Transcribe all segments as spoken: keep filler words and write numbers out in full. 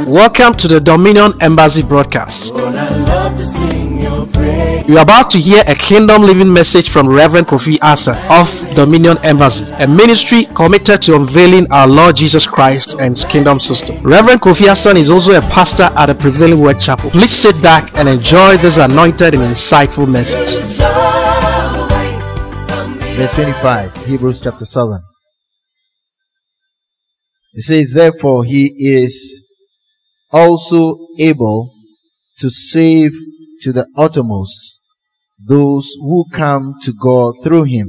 Welcome to the Dominion Embassy broadcast. You are about to hear a kingdom living message from Reverend Kofi Asa of Dominion Embassy, a ministry committed to unveiling our Lord Jesus Christ and His kingdom system. Reverend Kofi Asa is also a pastor at the Prevailing Word Chapel. Please sit back and enjoy this anointed and insightful message. Verse twenty-five, Hebrews chapter seven. It says, therefore he is also able to save to the uttermost those who come to God through him,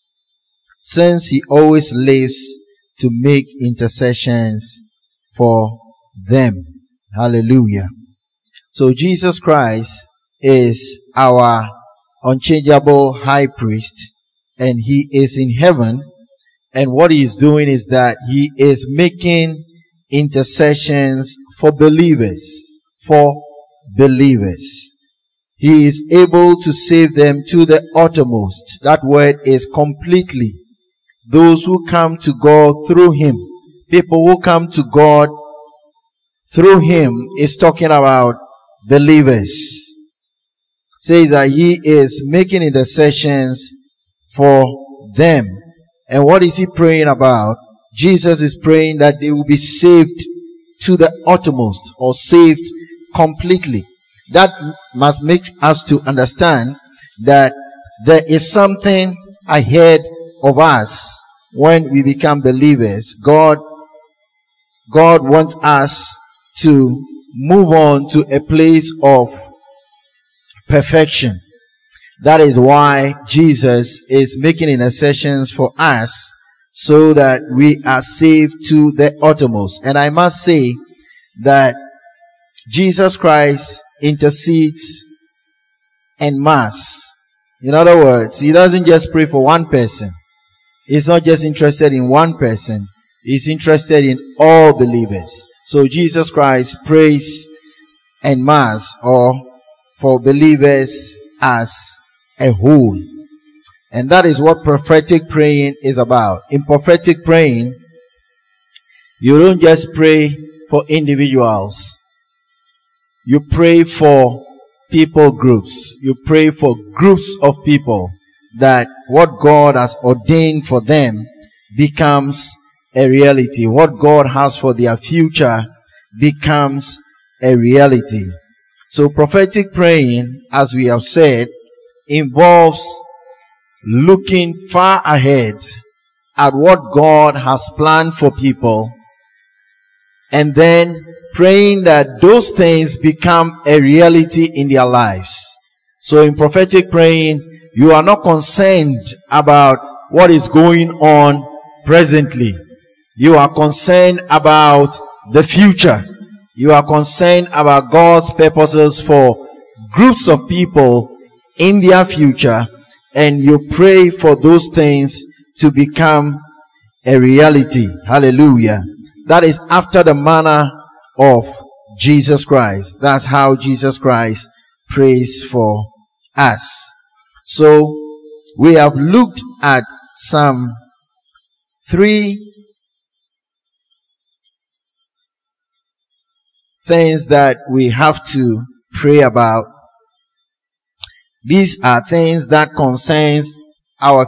since he always lives to make intercessions for them. Hallelujah. So Jesus Christ is our unchangeable high priest, and he is in heaven. And what he is doing is that he is making intercessions for believers, for believers. He is able to save them to the uttermost. That word is completely. Those who come to God through him. People who come to God through him is talking about believers. Says that he is making intercessions for them. And what is he praying about? Jesus is praying that they will be saved to the uttermost, or saved completely. That must make us to understand that there is something ahead of us when we become believers. God, God wants us to move on to a place of perfection. That is why Jesus is making intercessions for us, so that we are saved to the uttermost. And I must say that Jesus Christ intercedes en masse. In other words, he doesn't just pray for one person. He's not just interested in one person. He's interested in all believers. So Jesus Christ prays en masse, or for believers as a whole. And that is what prophetic praying is about. In prophetic praying, you don't just pray for individuals. You pray for people groups. You pray for groups of people, that what God has ordained for them becomes a reality. What God has for their future becomes a reality. So prophetic praying, as we have said, involves looking far ahead at what God has planned for people, and then praying that those things become a reality in their lives. So in prophetic praying, you are not concerned about what is going on presently. You are concerned about the future. You are concerned about God's purposes for groups of people in their future, and you pray for those things to become a reality. Hallelujah. That is after the manner of Jesus Christ. That's how Jesus Christ prays for us. So we have looked at some three things that we have to pray about. These are things that concerns our,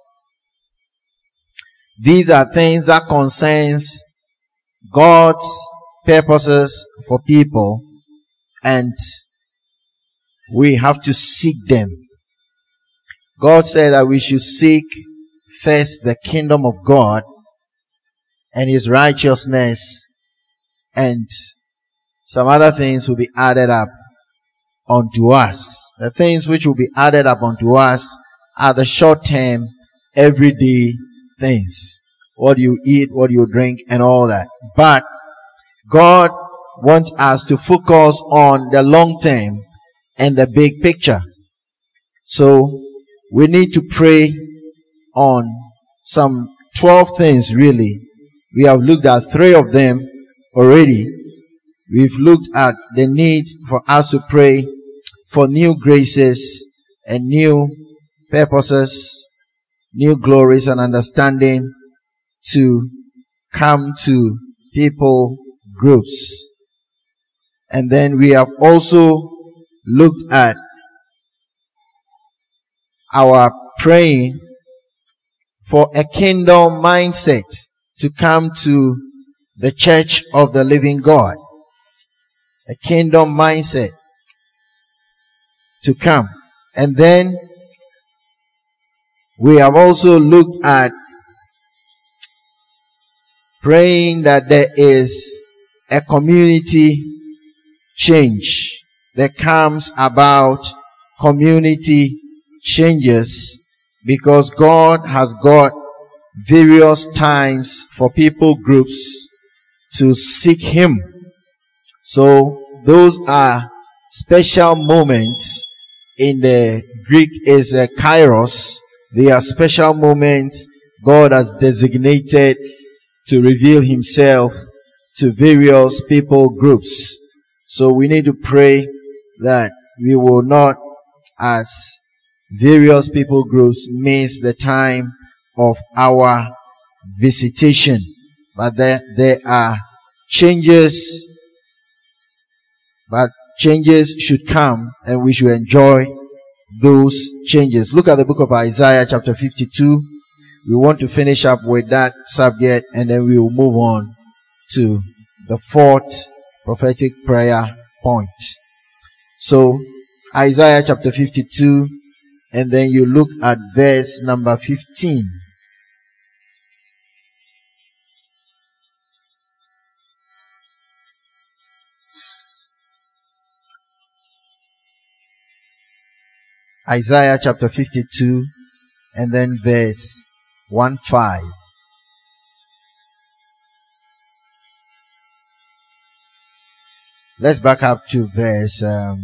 these are things that concerns God's purposes for people, and we have to seek them. God said that we should seek first the kingdom of God and his righteousness, and some other things will be added up unto us. The things which will be added up unto us are the short-term, everyday things. What you eat, what you drink, and all that. But God wants us to focus on the long-term and the big picture. So we need to pray on some twelve things, really. We have looked at three of them already. We've looked at the need for us to pray for new graces and new purposes, new glories and understanding to come to people groups. And then we have also looked at our praying for a kingdom mindset to come to the church of the living God. A kingdom mindset to come. And then we have also looked at praying that there is a community change that comes about community changes, because God has got various times for people groups to seek Him. So those are special moments. In the Greek is a kairos. They are special moments God has designated to reveal Himself to various people groups. So we need to pray that we will not, as various people groups, miss the time of our visitation. But there, there are changes, but changes should come, and we should enjoy those changes. Look at the book of Isaiah chapter fifty-two. We want to finish up with that subject, and then we will move on to the fourth prophetic prayer point. So, Isaiah chapter fifty-two, and then you look at verse number fifteen. Isaiah chapter fifty-two, and then verse one five. Let's back up to verse um,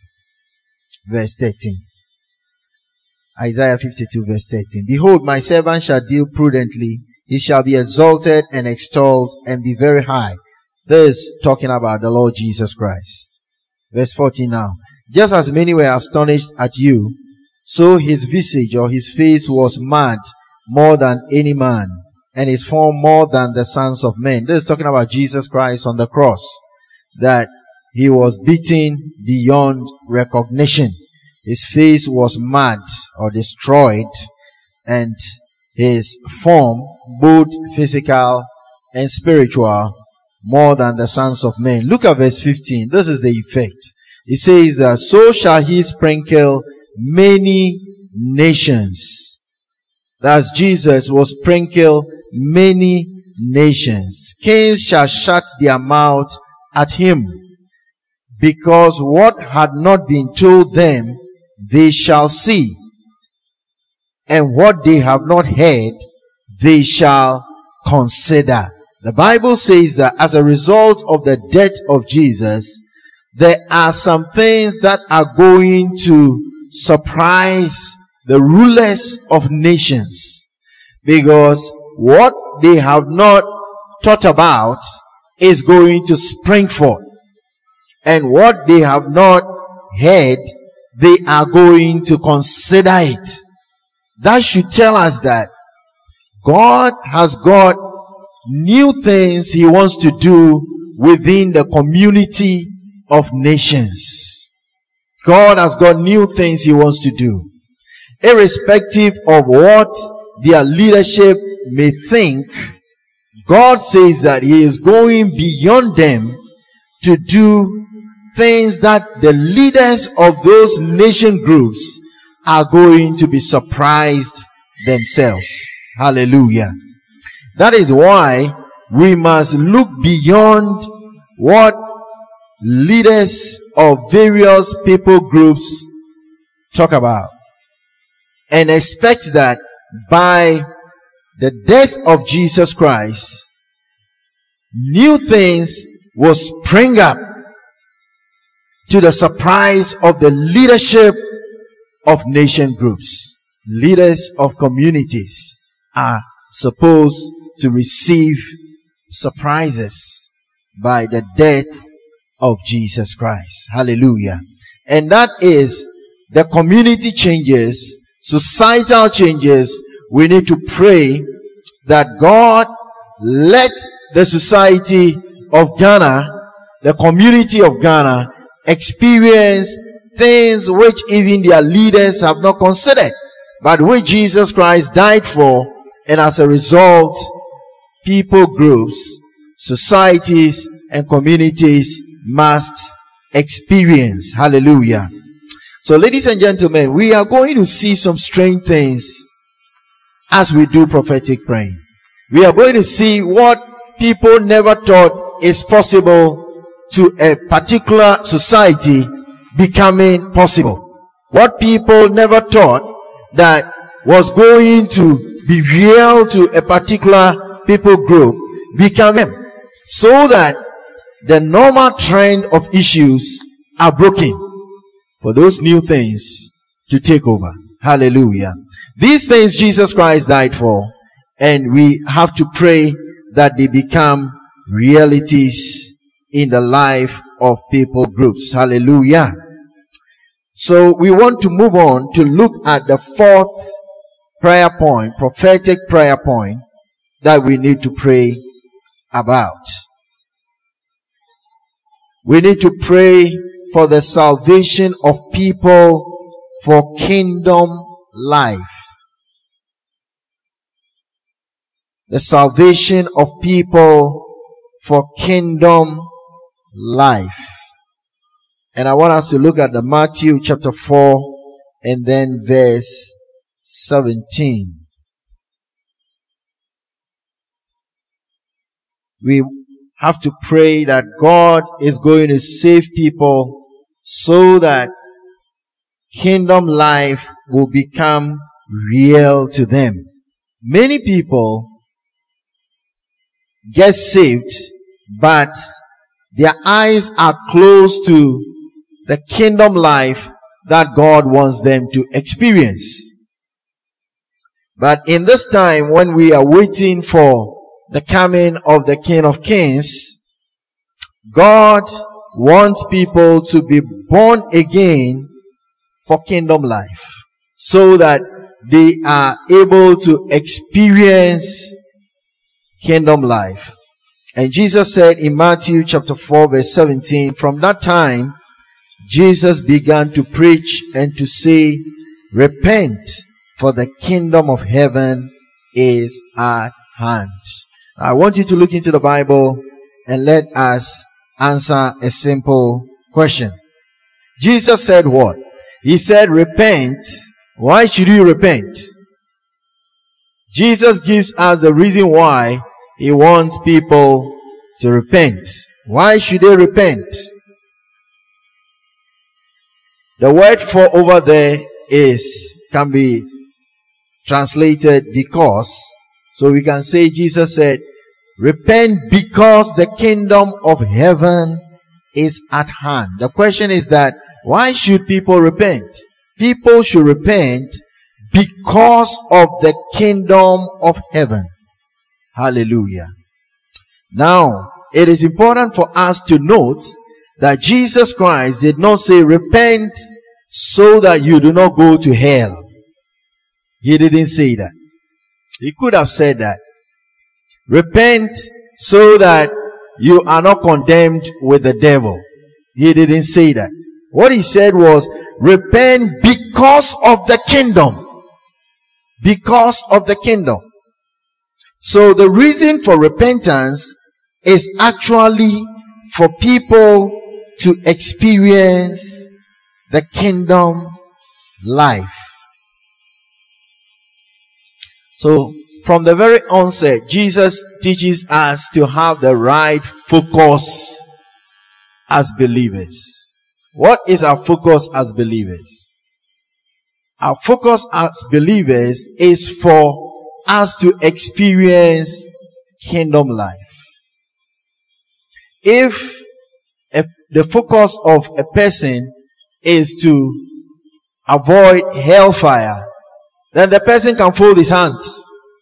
verse thirteen. Isaiah fifty-two verse thirteen. Behold, my servant shall deal prudently. He shall be exalted and extolled and be very high. This is talking about the Lord Jesus Christ. Verse fourteen now. Just as many were astonished at you, so his visage or his face was mad more than any man, and his form more than the sons of men. This is talking about Jesus Christ on the cross, that he was beaten beyond recognition. His face was mad or destroyed, and his form, both physical and spiritual, more than the sons of men. Look at verse fifteen. This is the effect. It says, uh, so shall he sprinkle many nations. That's Jesus will sprinkle many nations. Kings shall shut their mouth at him, because what had not been told them, they shall see, and what they have not heard, they shall consider. The Bible says that as a result of the death of Jesus, there are some things that are going to surprise the rulers of nations, because what they have not thought about is going to spring forth, and what they have not heard, they are going to consider it. That should tell us that God has got new things He wants to do within the community of nations. God has got new things He wants to do. Irrespective of what their leadership may think, God says that He is going beyond them to do things that the leaders of those nation groups are going to be surprised themselves. Hallelujah. That is why we must look beyond what leaders of various people groups talk about, and expect that by the death of Jesus Christ, new things will spring up to the surprise of the leadership of nation groups. Leaders of communities are supposed to receive surprises by the death of Jesus Christ. Hallelujah. And that is the community changes, societal changes. We need to pray that God let the society of Ghana, the community of Ghana experience things which even their leaders have not considered, but which Jesus Christ died for, and as a result, people groups, societies, and communities must experience. Hallelujah. So, ladies and gentlemen, we are going to see some strange things as we do prophetic praying. We are going to see what people never thought is possible to a particular society becoming possible. What people never thought that was going to be real to a particular people group becoming, so that the normal trend of issues are broken for those new things to take over. Hallelujah. These things Jesus Christ died for, and we have to pray that they become realities in the life of people groups. Hallelujah. So we want to move on to look at the fourth prayer point, prophetic prayer point, that we need to pray about. We need to pray for the salvation of people for kingdom life. The salvation of people for kingdom life. And I want us to look at the Matthew chapter four and then verse seventeen. We have to pray that God is going to save people so that kingdom life will become real to them. Many people get saved, but their eyes are closed to the kingdom life that God wants them to experience. But in this time when we are waiting for the coming of the King of Kings, God wants people to be born again for kingdom life, so that they are able to experience kingdom life. And Jesus said in Matthew chapter four verse seventeen, from that time Jesus began to preach and to say, repent, for the kingdom of heaven is at hand. I want you to look into the Bible and let us answer a simple question. Jesus said what? He said, repent. Why should you repent? Jesus gives us the reason why he wants people to repent. Why should they repent? The word for over there is, can be translated because. So we can say Jesus said, repent because the kingdom of heaven is at hand. The question is that, why should people repent? People should repent because of the kingdom of heaven. Hallelujah. Now, it is important for us to note that Jesus Christ did not say repent so that you do not go to hell. He didn't say that. He could have said that. Repent so that you are not condemned with the devil. He didn't say that. What he said was, repent because of the kingdom. Because of the kingdom. So the reason for repentance is actually for people to experience the kingdom life. So from the very onset, Jesus teaches us to have the right focus as believers. What is our focus as believers? Our focus as believers is for us to experience kingdom life. If, if the focus of a person is to avoid hellfire, then the person can fold his hands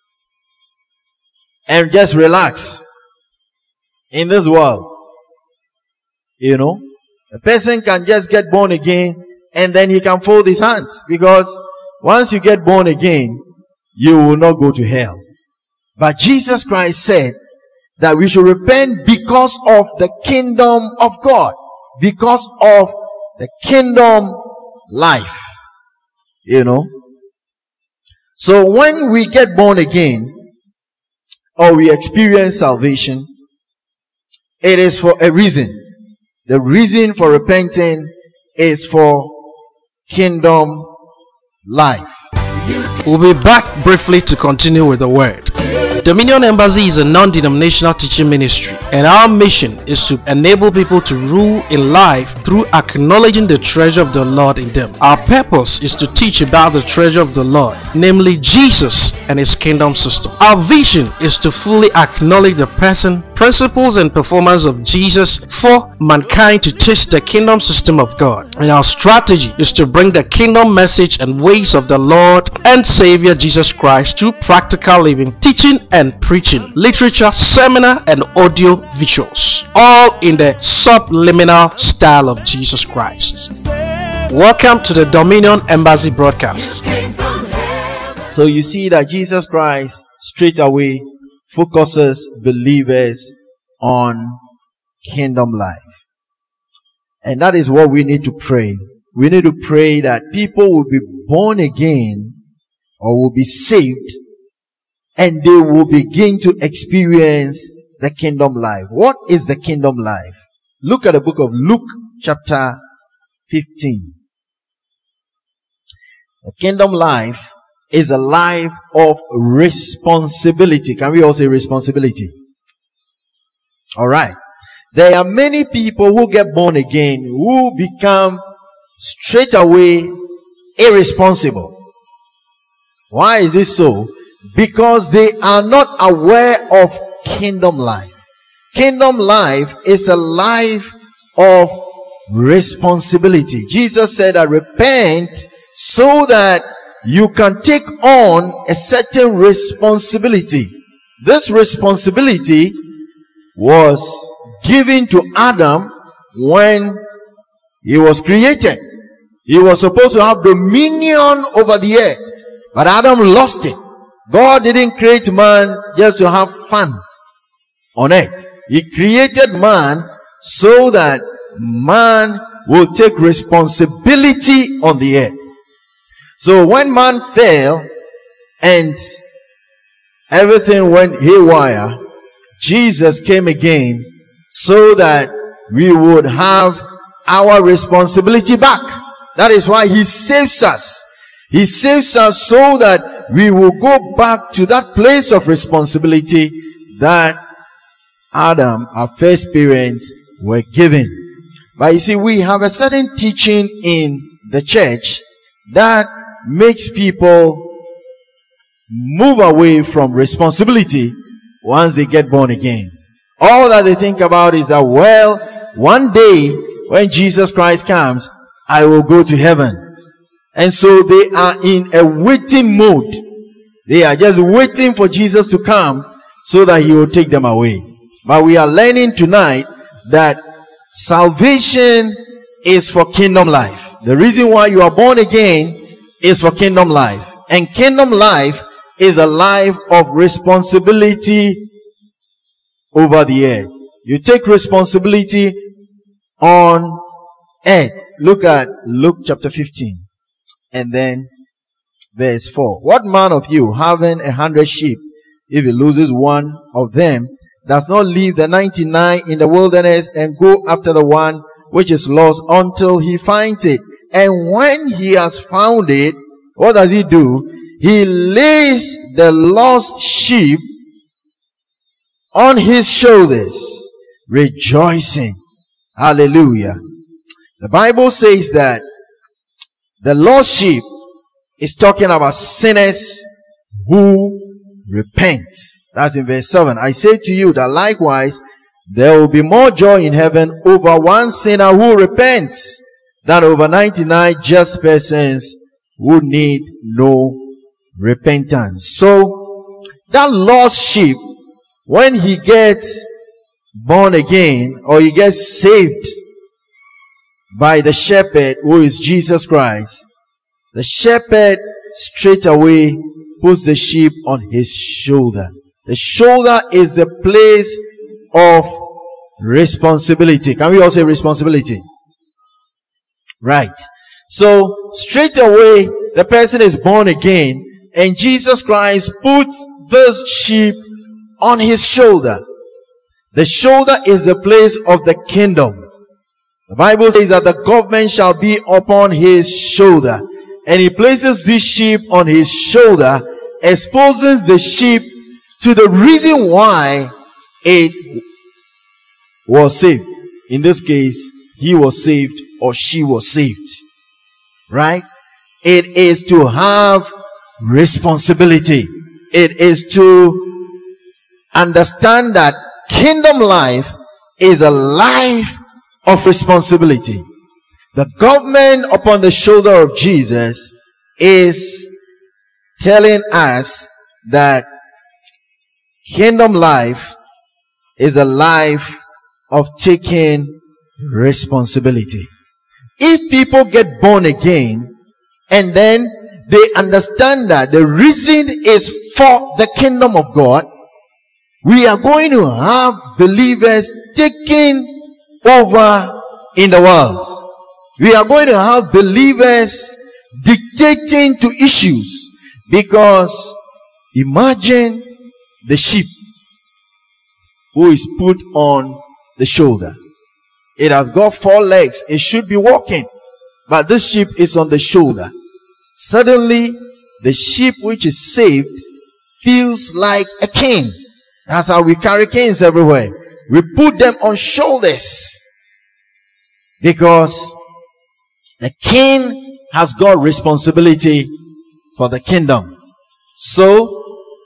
and just relax in this world. You know, a person can just get born again and then he can fold his hands, because once you get born again, you will not go to hell. But Jesus Christ said that we should repent because of the kingdom of God, because of the kingdom life. You know. So when we get born again, or we experience salvation, it is for a reason. The reason for repenting is for kingdom life. We'll be back briefly to continue with the word. Dominion Embassy is a non-denominational teaching ministry, and our mission is to enable people to rule in life through acknowledging the treasure of the Lord in them. Our purpose is to teach about the treasure of the Lord, namely Jesus and His kingdom system. Our vision is to fully acknowledge the person, principles, and performance of Jesus for mankind to taste the kingdom system of God. And our strategy is to bring the kingdom message and ways of the Lord and Savior Jesus Christ to practical living, teaching and preaching, literature, seminar, and audio visuals, all in the subliminal style of Jesus Christ. Welcome to the Dominion Embassy broadcast. So you see that Jesus Christ straight away focuses believers on kingdom life. And that is what we need to pray. We need to pray that people will be born again or will be saved, and they will begin to experience the kingdom life. What is the kingdom life? Look at the book of Luke chapter fifteen. The kingdom life is a life of responsibility. Can we all say responsibility? Alright. There are many people who get born again who become straight away irresponsible. Why is this so? Because they are not aware of kingdom life. Kingdom life is a life of responsibility. Jesus said that repent so that you can take on a certain responsibility. This responsibility was given to Adam when he was created. He was supposed to have dominion over the earth, but Adam lost it. God didn't create man just to have fun on earth. He created man so that man will take responsibility on the earth. So when man fell and everything went haywire, Jesus came again so that we would have our responsibility back. That is why He saves us. He saves us so that we will go back to that place of responsibility that Adam, our first parents, were given. But you see, we have a certain teaching in the church that makes people move away from responsibility once they get born again. All that they think about is that, well, one day when Jesus Christ comes, I will go to heaven. And so they are in a waiting mode. They are just waiting for Jesus to come so that He will take them away. But we are learning tonight that salvation is for kingdom life. The reason why you are born again is for kingdom life. And kingdom life is a life of responsibility over the earth. You take responsibility on earth. Look at Luke chapter fifteen. And then verse four. What man of you, having a hundred sheep, if he loses one of them, does not leave the ninety-nine in the wilderness and go after the one which is lost until he finds it? And when he has found it, what does he do? He lays the lost sheep on his shoulders, rejoicing. Hallelujah. The Bible says that the lost sheep is talking about sinners who repent. That's in verse seven. I say to you that likewise there will be more joy in heaven over one sinner who repents than over ninety-nine just persons who need no repentance. So that lost sheep, when he gets born again or he gets saved by the shepherd who is Jesus Christ, the shepherd straight away puts the sheep on his shoulder. The shoulder is the place of responsibility. Can we all say responsibility? Right. So straight away, the person is born again, and Jesus Christ puts this sheep on his shoulder. The shoulder is the place of the kingdom. The Bible says that the government shall be upon his shoulder. And he places this sheep on his shoulder, exposes the sheep to the reason why it was saved. In this case, he was saved or she was saved. Right? It is to have responsibility. It is to understand that kingdom life is a life of responsibility. The government upon the shoulder of Jesus is telling us that kingdom life is a life of taking responsibility. If people get born again and then they understand that the reason is for the kingdom of God, we are going to have believers taking over in the world. We are going to have believers dictating to issues, because imagine the sheep who is put on the shoulder. It has got four legs. It should be walking, but this sheep is on the shoulder. Suddenly, the sheep which is saved feels like a king. That's how we carry kings everywhere. We put them on shoulders, because the king has got responsibility for the kingdom. So,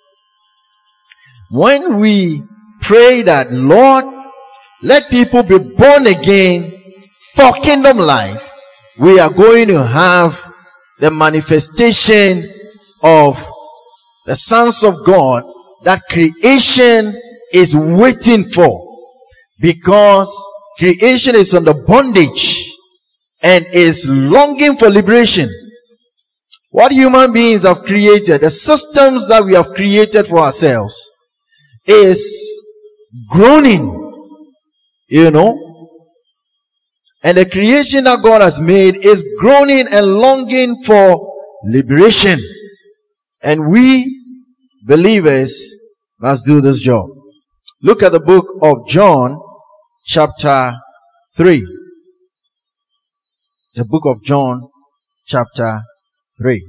when we pray that, Lord, let people be born again for kingdom life, we are going to have the manifestation of the sons of God that creation is waiting for. Because creation is under bondage and is longing for liberation. What human beings have created, the systems that we have created for ourselves, is groaning. You know, and the creation that God has made is groaning and longing for liberation. And we believers must do this job. Look at the book of John, chapter three. The book of John, chapter three.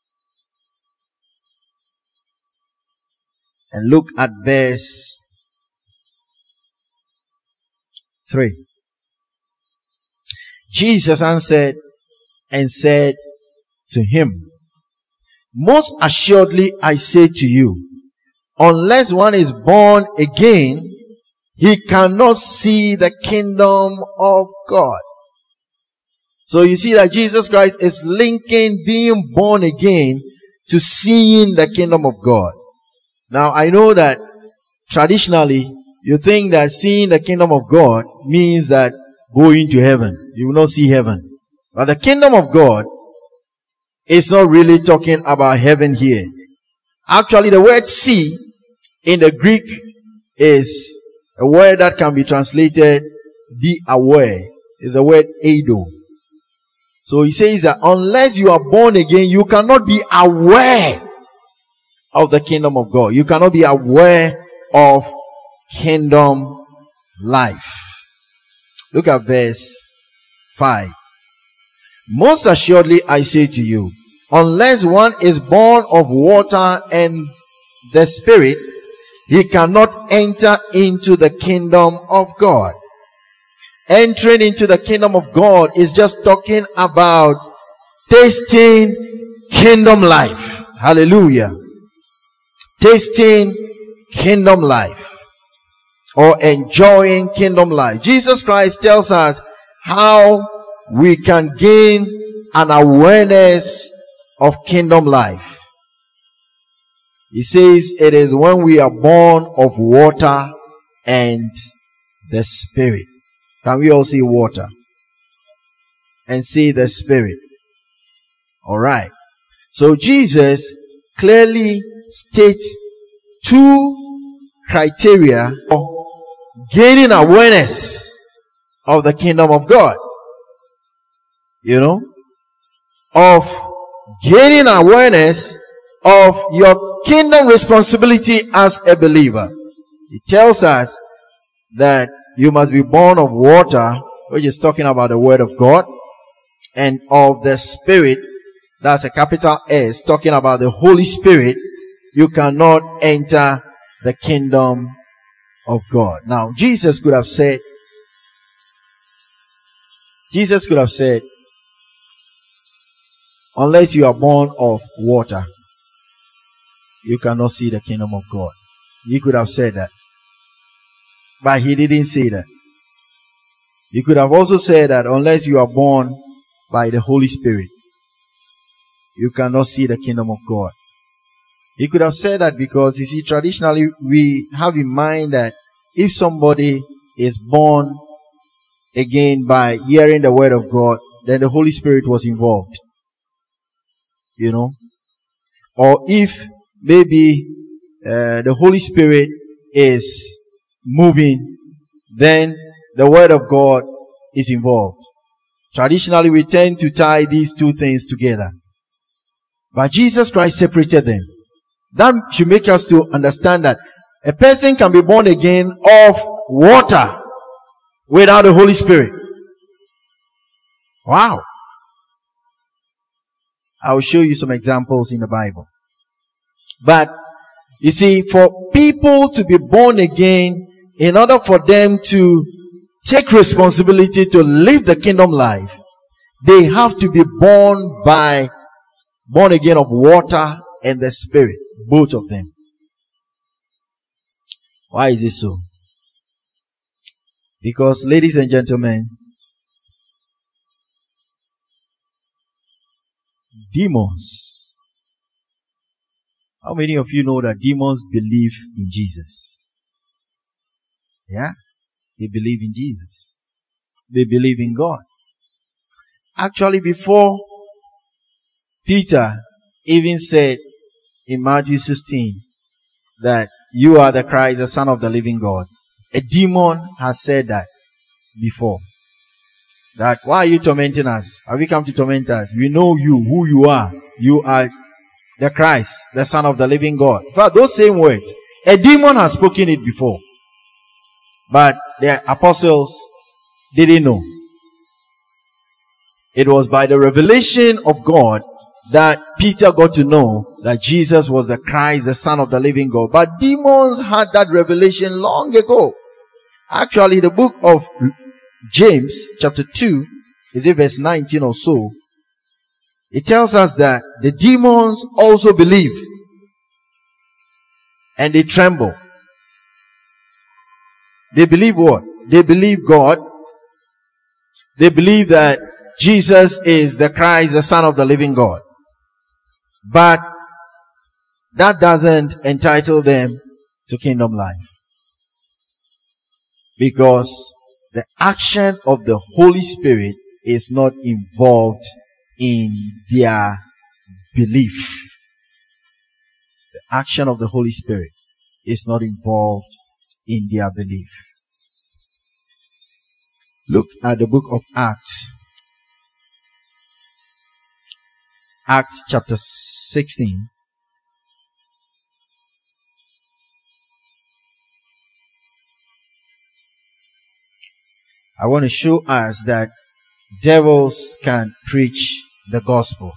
And look at verse three. Jesus answered and said to him, most assuredly I say to you, unless one is born again, he cannot see the kingdom of God. So you see that Jesus Christ is linking being born again to seeing the kingdom of God. Now I know that traditionally you think that seeing the kingdom of God means that going to heaven. You will not see heaven. But the kingdom of God is not really talking about heaven here. Actually, the word see in the Greek is a word that can be translated be aware. It's a word eido. So he says that unless you are born again, you cannot be aware of the kingdom of God. You cannot be aware of kingdom life. Look at verse five. Most assuredly I say to you, unless one is born of water and the Spirit, he cannot enter into the kingdom of God. Entering into the kingdom of God is just talking about tasting kingdom life. Hallelujah. Tasting kingdom life. Or enjoying kingdom life. Jesus Christ tells us how we can gain an awareness of kingdom life. He says it is when we are born of water and the Spirit. Can we all see water and see the Spirit? Alright. So Jesus clearly states two criteria for gaining awareness of the kingdom of God. You know, of gaining awareness of your kingdom responsibility as a believer. It tells us that you must be born of water, which is talking about the word of God, and of the Spirit, that's a capital S, talking about the Holy Spirit. You cannot enter the kingdom of God. Now, Jesus could have said, Jesus could have said, unless you are born of water, you cannot see the kingdom of God. He could have said that. But he didn't say that. He could have also said that unless you are born by the Holy Spirit, you cannot see the kingdom of God. He could have said that because, you see, traditionally we have in mind that if somebody is born again by hearing the word of God, then the Holy Spirit was involved. You know? Or if maybe uh, the Holy Spirit is moving, then the word of God is involved. Traditionally, we tend to tie these two things together. But Jesus Christ separated them. That should make us to understand that a person can be born again of water without the Holy Spirit. Wow. I will show you some examples in the Bible. But, you see, for people to be born again, in order for them to take responsibility to live the kingdom life, they have to be born by, born again of water and the Spirit. Both of them. Why is it so? Because, ladies and gentlemen, demons. How many of you know that demons believe in Jesus? Yeah? They believe in Jesus. They believe in God. Actually, before Peter even said in Matthew sixteen that you are the Christ, the Son of the living God, a demon has said that before. That, why are you tormenting us? Have you come to torment us? We know you, who you are. You are the Christ, the Son of the living God. In fact, those same words, a demon has spoken it before. But the apostles didn't know. It was by the revelation of God that Peter got to know that Jesus was the Christ, the Son of the living God. But demons had that revelation long ago. Actually, the book of James, chapter two, is it verse nineteen or so? It tells us that the demons also believe. And they tremble. They believe what? They believe God. They believe that Jesus is the Christ, the Son of the living God. But that doesn't entitle them to kingdom life. Because the action of the Holy Spirit is not involved in their belief. The action of the Holy Spirit is not involved in their belief. Look at the book of Acts. Acts chapter sixteen. I want to show us that devils can preach the gospel.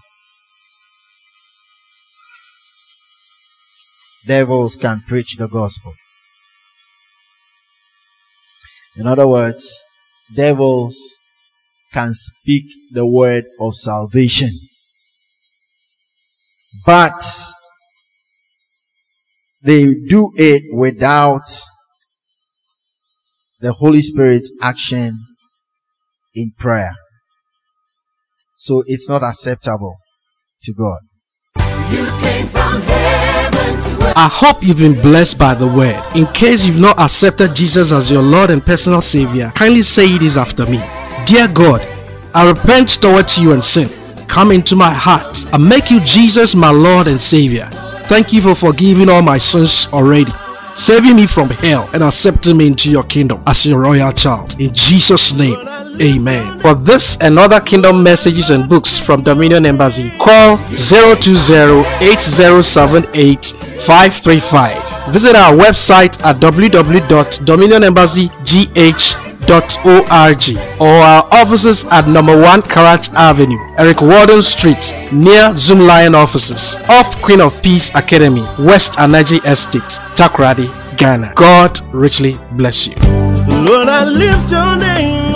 Devils can preach the gospel. In other words, devils can speak the word of salvation. But they do it without the Holy Spirit's action in prayer. So it's not acceptable to God. You came from heaven to earth. I hope you've been blessed by the word. In case you've not accepted Jesus as your Lord and personal Savior, kindly say this after me. Dear God, I repent towards you and sin. Come into my heart and make you Jesus my Lord and Savior. Thank you for forgiving all my sins already. saving me from hell and accepting me into your kingdom as your royal child. In Jesus' name, amen. For this and other kingdom messages and books from Dominion Embassy, call zero two zero, eight zero seven eight, five three five. Visit our website at w w w dot dominion embassy g h dot org or our offices at number one Karat Avenue, Eric Warden Street, near Zoom Lion offices, off Queen of Peace Academy, West Anaji Estate, Takoradi, Ghana. God richly bless you. Lord, I lift your name.